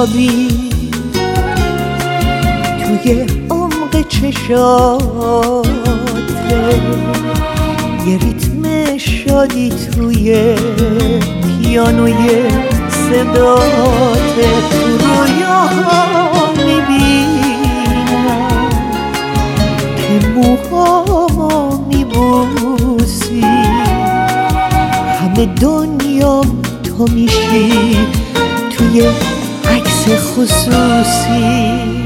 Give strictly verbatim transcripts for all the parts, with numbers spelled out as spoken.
میخوابی توی عمق چشاته، یه ریتم شادی توی پیانوی صداته. تو رویاها میبینم که موهامو میبوسی، همه دنیام تو میشی توی عکس خصوصی.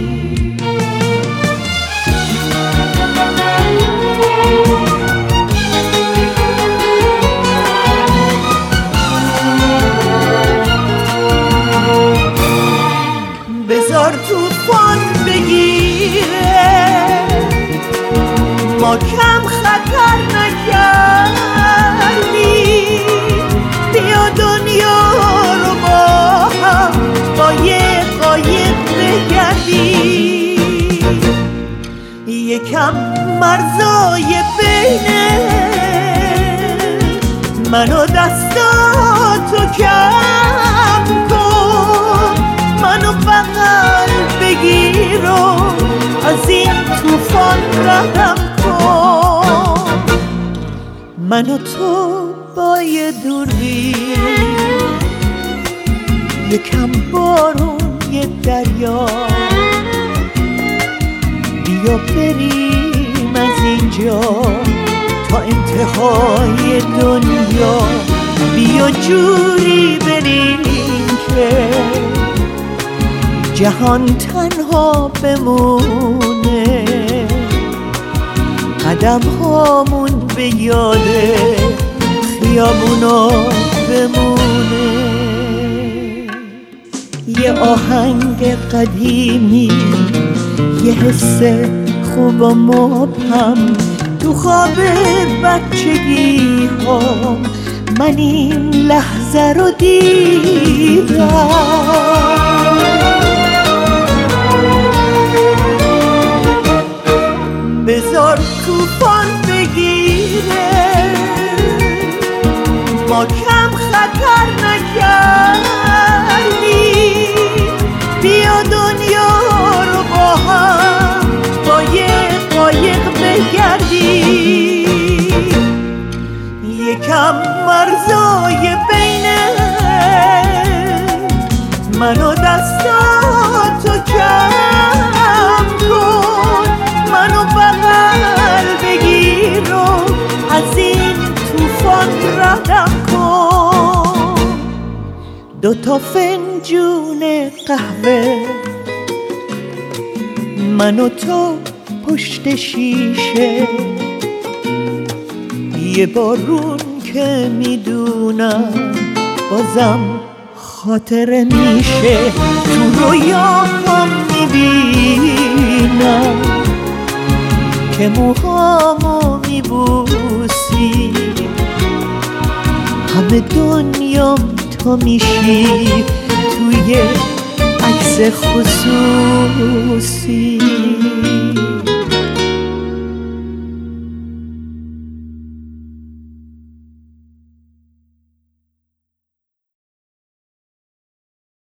بذار طوفان بگیره، ما کم خطر نکردیم، بیا دنیا رو با هم با یه قایق بگردیم. یکم مرزای بینه من و دستاتو کم کن، منو بغل بگیر و از این طوفان ردم کن. من و تو با یه دوربین، یکم بارون یه دریا، بیا بریم از اینجا تا انتهای دنیا. بیا جوری بریم که جهان تنها بمونه، قدم هامون به یاد خیابونا بمونه. یه آهنگ قدیمی، یه حس خوب و مبهم، تو خواب بچگی ها من این لحظه رو دیدم. بذار طوفان بگیره، ما کم خطر نکردیم، بیا دنیا رو با هم با یه قایق بگردیم. یکم مرزای بینه من و دستاتو کم کن، منو بغل بگیر و از این طوفان ردم کن. دوتا فنجون قهوه من و تو پشت شیشه، یه بارون که میدونم بازم خاطره میشه. تو رویاهم میبینم که موهامو میبوسی، همه دنیام تو میشی توی عکس خصوصی.